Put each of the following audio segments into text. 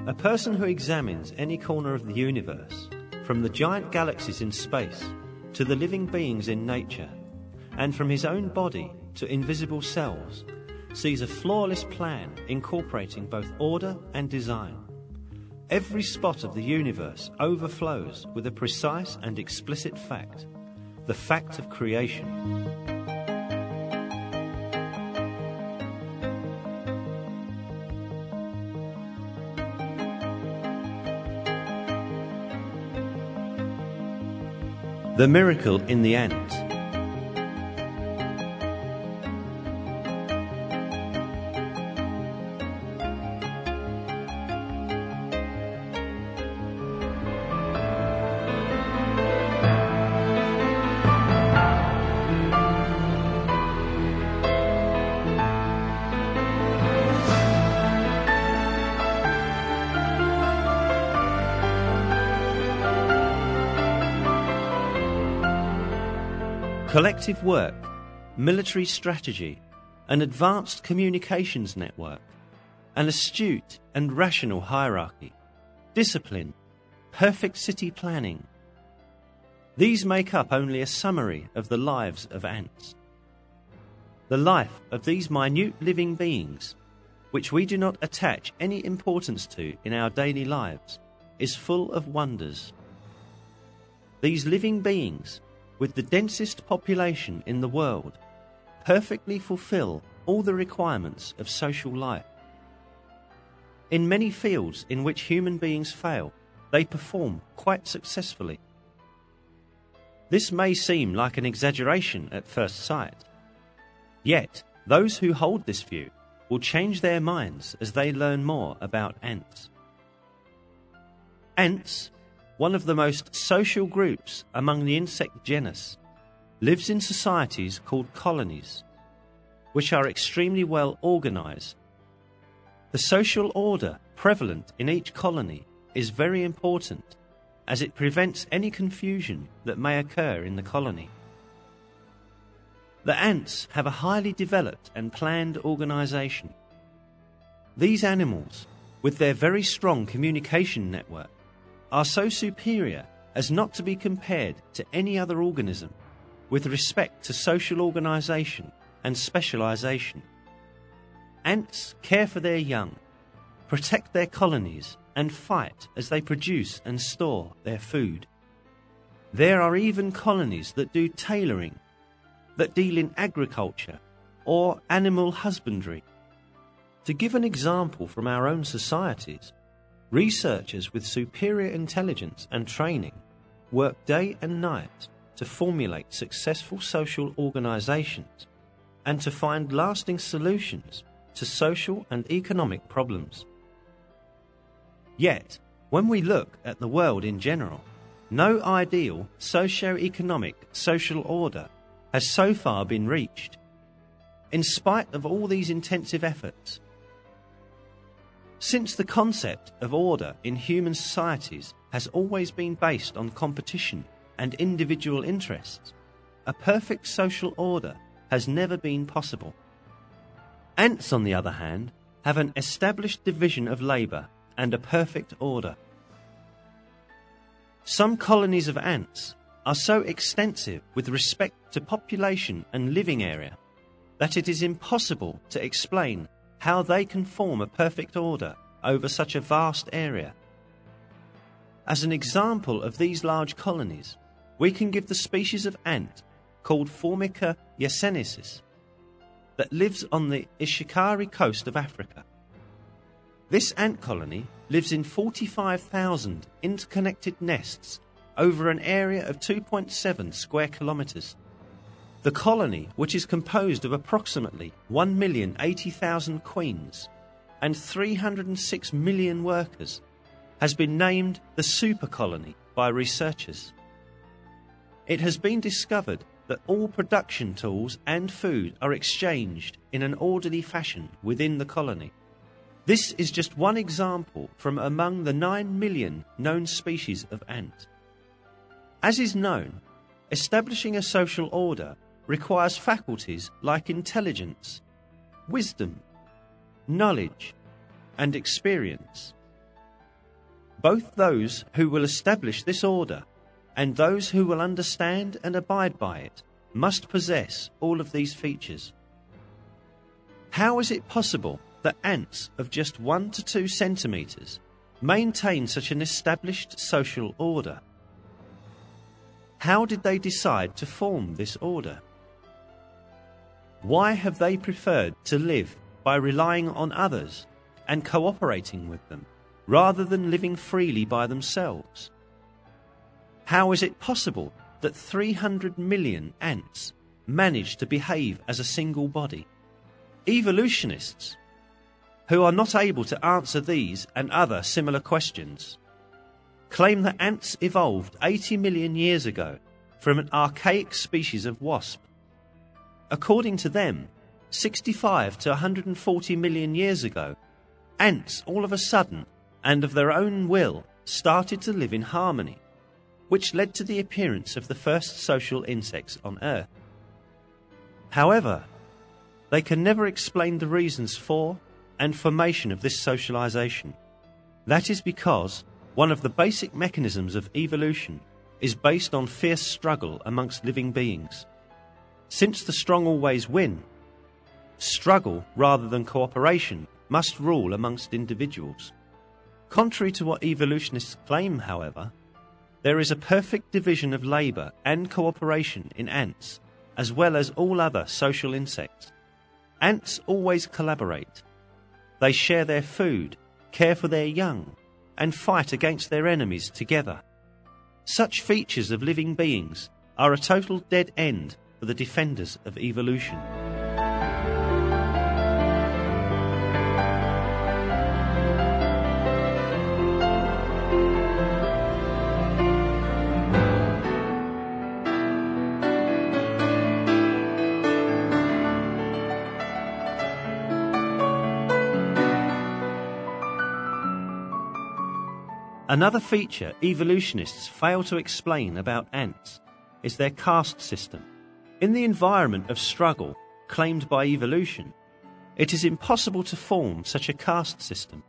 A person who examines any corner of the universe, from the giant galaxies in space to the living beings in nature, and from his own body to invisible cells, sees a flawless plan incorporating both order and design. Every spot of the universe overflows with a precise and explicit fact, the fact of creation. The miracle in the ant. Collective work, military strategy, an advanced communications network, an astute and rational hierarchy, discipline, perfect city planning. These make up only a summary of the lives of ants. The life of these minute living beings, which we do not attach any importance to in our daily lives, is full of wonders. These living beings, with the densest population in the world, perfectly fulfill all the requirements of social life. In many fields in which human beings fail, they perform quite successfully. This may seem like an exaggeration at first sight. Yet, those who hold this view will change their minds as they learn more about ants. Ants, one of the most social groups among the insect genus, lives in societies called colonies, which are extremely well organized. The social order prevalent in each colony is very important, as it prevents any confusion that may occur in the colony. The ants have a highly developed and planned organization. These animals, with their very strong communication network, are so superior as not to be compared to any other organism with respect to social organization and specialization. Ants care for their young, protect their colonies, and fight as they produce and store their food. There are even colonies that do tailoring, that deal in agriculture or animal husbandry. To give an example from our own societies, researchers with superior intelligence and training work day and night to formulate successful social organizations and to find lasting solutions to social and economic problems. Yet, when we look at the world in general, no ideal socio-economic social order has so far been reached. In spite of all these intensive efforts, since the concept of order in human societies has always been based on competition and individual interests, a perfect social order has never been possible. Ants, on the other hand, have an established division of labour and a perfect order. Some colonies of ants are so extensive with respect to population and living area that it is impossible to explain how they can form a perfect order over such a vast area. As an example of these large colonies, we can give the species of ant called Formica yesenensis that lives on the Ishikari coast of Africa. This ant colony lives in 45,000 interconnected nests over an area of 2.7 square kilometres. The colony, which is composed of approximately 1,080,000 queens and 306 million workers, has been named the super colony by researchers. It has been discovered that all production tools and food are exchanged in an orderly fashion within the colony. This is just one example from among the 9 million known species of ant. As is known, establishing a social order requires faculties like intelligence, wisdom, knowledge, and experience. Both those who will establish this order and those who will understand and abide by it must possess all of these features. How is it possible that ants of just 1 to 2 centimeters maintain such an established social order? How did they decide to form this order? Why have they preferred to live by relying on others and cooperating with them, rather than living freely by themselves? How is it possible that 300 million ants manage to behave as a single body? Evolutionists, who are not able to answer these and other similar questions, claim that ants evolved 80 million years ago from an archaic species of wasp. According to them, 65 to 140 million years ago, ants all of a sudden and of their own will started to live in harmony, which led to the appearance of the first social insects on Earth. However, they can never explain the reasons for and formation of this socialization. That is because one of the basic mechanisms of evolution is based on fierce struggle amongst living beings. Since the strong always win, struggle rather than cooperation must rule amongst individuals. Contrary to what evolutionists claim, however, there is a perfect division of labour and cooperation in ants, as well as all other social insects. Ants always collaborate. They share their food, care for their young, and fight against their enemies together. Such features of living beings are a total dead end for the defenders of evolution. Another feature evolutionists fail to explain about ants is their caste system. In the environment of struggle claimed by evolution, it is impossible to form such a caste system.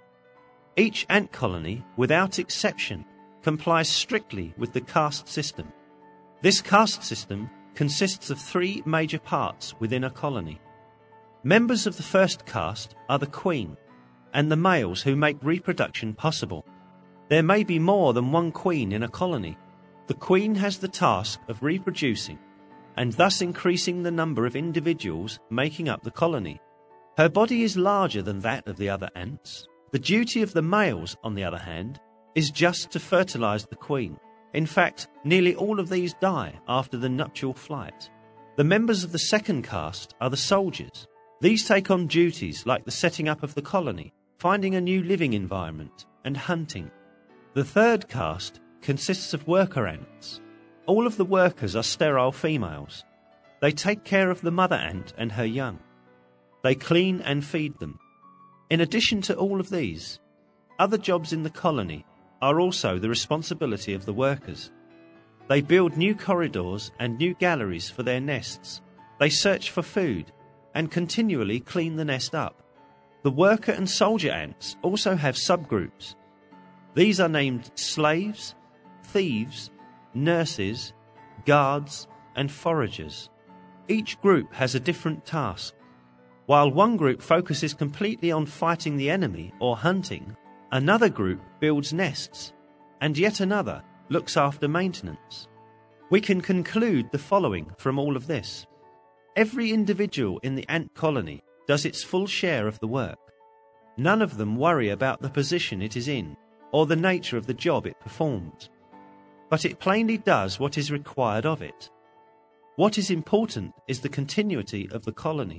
Each ant colony, without exception, complies strictly with the caste system. This caste system consists of 3 major parts within a colony. Members of the first caste are the queen and the males who make reproduction possible. There may be more than one queen in a colony. The queen has the task of reproducing and thus increasing the number of individuals making up the colony. Her body is larger than that of the other ants. The duty of the males, on the other hand, is just to fertilize the queen. In fact, nearly all of these die after the nuptial flight. The members of the second caste are the soldiers. These take on duties like the setting up of the colony, finding a new living environment, and hunting. The third caste consists of worker ants. All of the workers are sterile females. They take care of the mother ant and her young. They clean and feed them. In addition to all of these, other jobs in the colony are also the responsibility of the workers. They build new corridors and new galleries for their nests. They search for food and continually clean the nest up. The worker and soldier ants also have subgroups. These are named slaves, thieves, nurses, guards, and foragers. Each group has a different task. While one group focuses completely on fighting the enemy or hunting, another group builds nests, and yet another looks after maintenance. We can conclude the following from all of this. Every individual in the ant colony does its full share of the work. None of them worry about the position it is in or the nature of the job it performs, but it plainly does what is required of it. What is important is the continuity of the colony.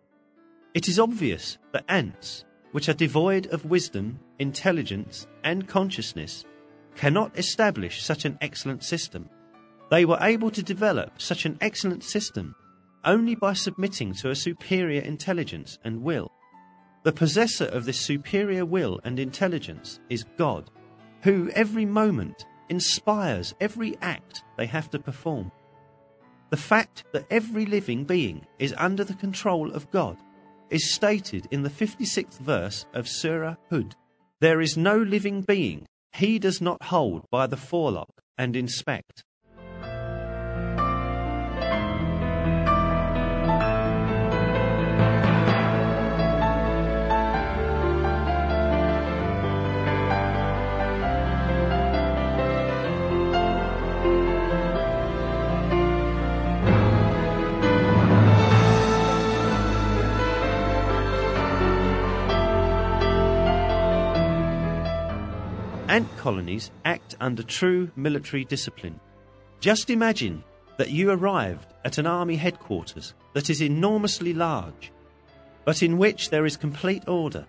It is obvious that ants, which are devoid of wisdom, intelligence, and consciousness, cannot establish such an excellent system. They were able to develop such an excellent system only by submitting to a superior intelligence and will. The possessor of this superior will and intelligence is God, who every moment inspires every act they have to perform. The fact that every living being is under the control of God is stated in the 56th verse of Surah Hud. There is no living being he does not hold by the forelock and inspect. Ant colonies act under true military discipline. Just imagine that you arrived at an army headquarters that is enormously large, but in which there is complete order.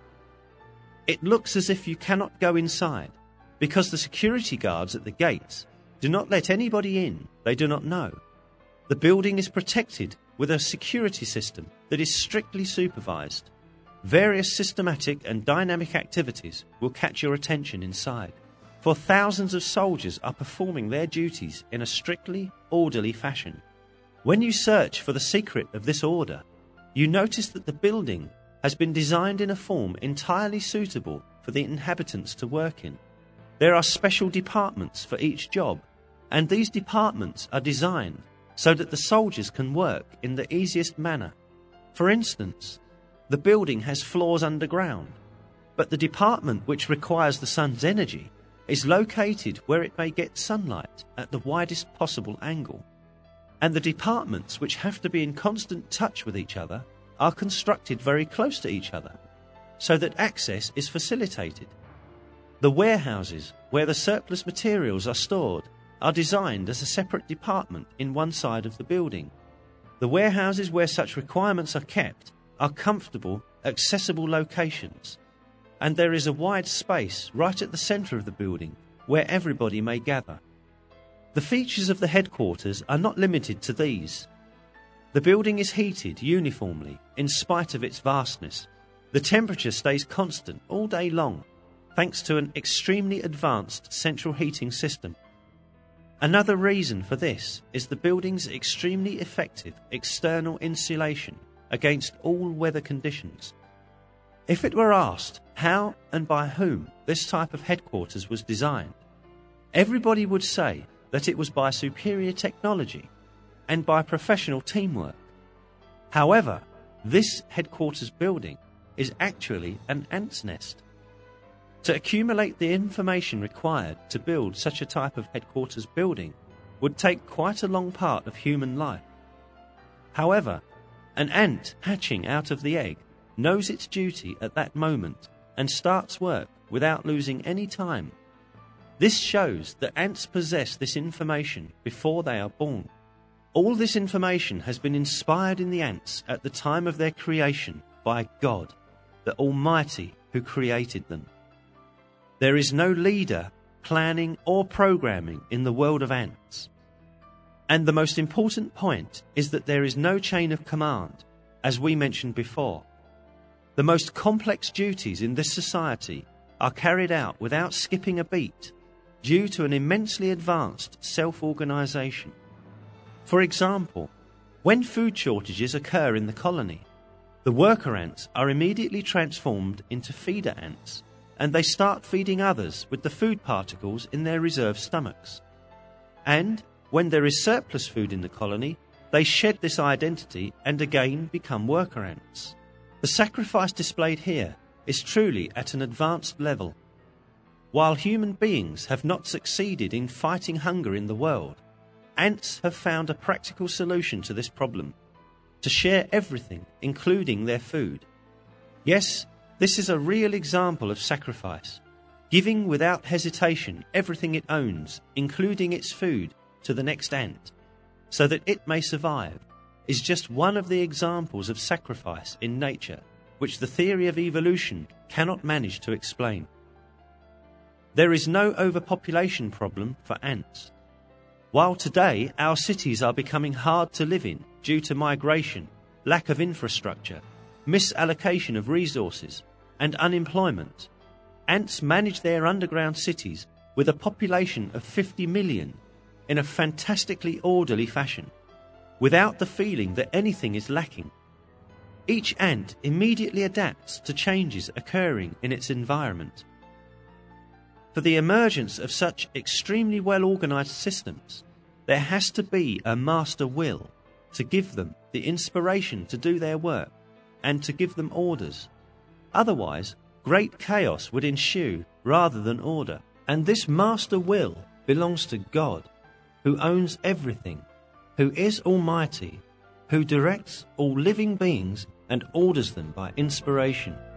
It looks as if you cannot go inside because the security guards at the gates do not let anybody in they do not know. The building is protected with a security system that is strictly supervised. Various systematic and dynamic activities will catch your attention inside, for thousands of soldiers are performing their duties in a strictly orderly fashion. When you search for the secret of this order, you notice that the building has been designed in a form entirely suitable for the inhabitants to work in. There are special departments for each job, and these departments are designed so that the soldiers can work in the easiest manner. For instance, the building has floors underground, but the department which requires the sun's energy is located where it may get sunlight at the widest possible angle. And the departments which have to be in constant touch with each other are constructed very close to each other, so that access is facilitated. The warehouses where the surplus materials are stored are designed as a separate department in one side of the building. The warehouses where such requirements are kept are comfortable, accessible locations, and there is a wide space right at the centre of the building where everybody may gather. The features of the headquarters are not limited to these. The building is heated uniformly in spite of its vastness. The temperature stays constant all day long thanks to an extremely advanced central heating system. Another reason for this is the building's extremely effective external insulation against all weather conditions. If it were asked how and by whom this type of headquarters was designed, everybody would say that it was by superior technology and by professional teamwork. However, this headquarters building is actually an ant's nest. To accumulate the information required to build such a type of headquarters building would take quite a long part of human life. However, an ant hatching out of the egg knows its duty at that moment and starts work without losing any time. This shows that ants possess this information before they are born. All this information has been inspired in the ants at the time of their creation by God, the Almighty who created them. There is no leader, planning or programming in the world of ants. And the most important point is that there is no chain of command, as we mentioned before. The most complex duties in this society are carried out without skipping a beat due to an immensely advanced self-organization. For example, when food shortages occur in the colony, the worker ants are immediately transformed into feeder ants, and they start feeding others with the food particles in their reserve stomachs. And when there is surplus food in the colony, they shed this identity and again become worker ants. The sacrifice displayed here is truly at an advanced level. While human beings have not succeeded in fighting hunger in the world, ants have found a practical solution to this problem: to share everything, including their food. Yes, this is a real example of sacrifice, giving without hesitation everything it owns, including its food, to the next ant, so that it may survive, is just one of the examples of sacrifice in nature, which the theory of evolution cannot manage to explain. There is no overpopulation problem for ants. While today our cities are becoming hard to live in due to migration, lack of infrastructure, misallocation of resources, and unemployment, ants manage their underground cities with a population of 50 million in a fantastically orderly fashion, without the feeling that anything is lacking. Each ant immediately adapts to changes occurring in its environment. For the emergence of such extremely well-organized systems, there has to be a master will to give them the inspiration to do their work and to give them orders. Otherwise, great chaos would ensue rather than order. And this master will belongs to God, who owns everything, who is almighty, who directs all living beings and orders them by inspiration.